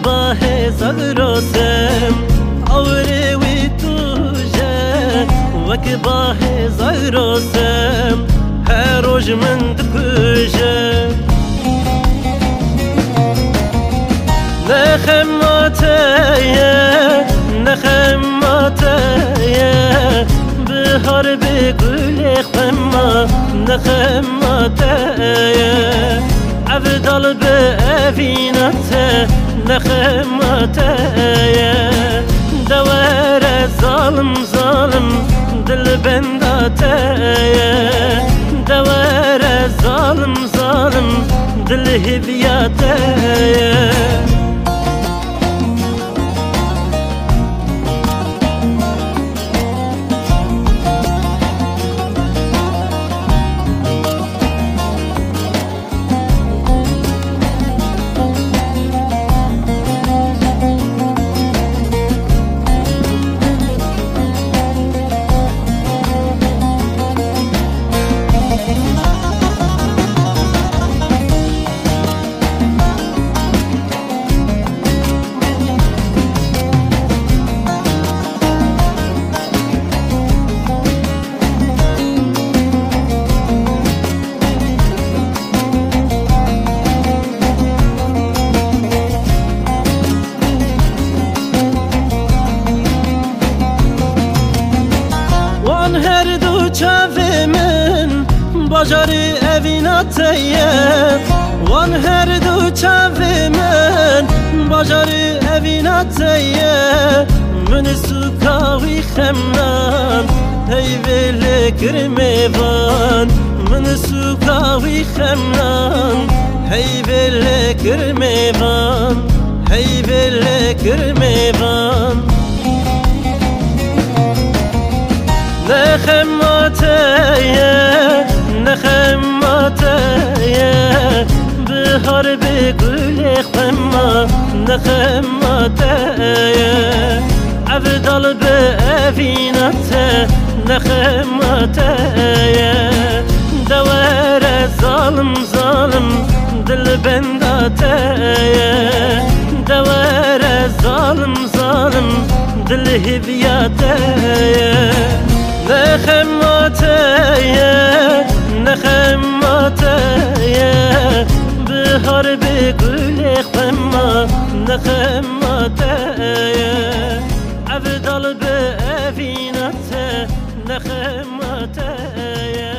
باه زغراسم آوری وی توجه وک باه زغراسم هر روز من دکوجه نخماتیه بهار بگل خما نخماتیه عبدال به افیناته نخماتیه دوار ظالم ظالم دل بنداتیه دوار ظالم ظالم دل هبیاتیه باجاری اویناتیه وان هر دو چاوی من باجاری اویناتیه من سوکاوی خمنان هی ویل کرمیوان من سوکاوی خمنان هی ویل کرمیوان هی ویل کرمیوان نخماتیه بهار بگل خما نخماتیه عبدال به افیناته نخماتیه دوار ظالم ظالم دل بنداتیه دوار ظالم ظالم دل هبیاتیه نخماتیه بهار بگل خما نخماتیه عبدال به افیناته نخماتیه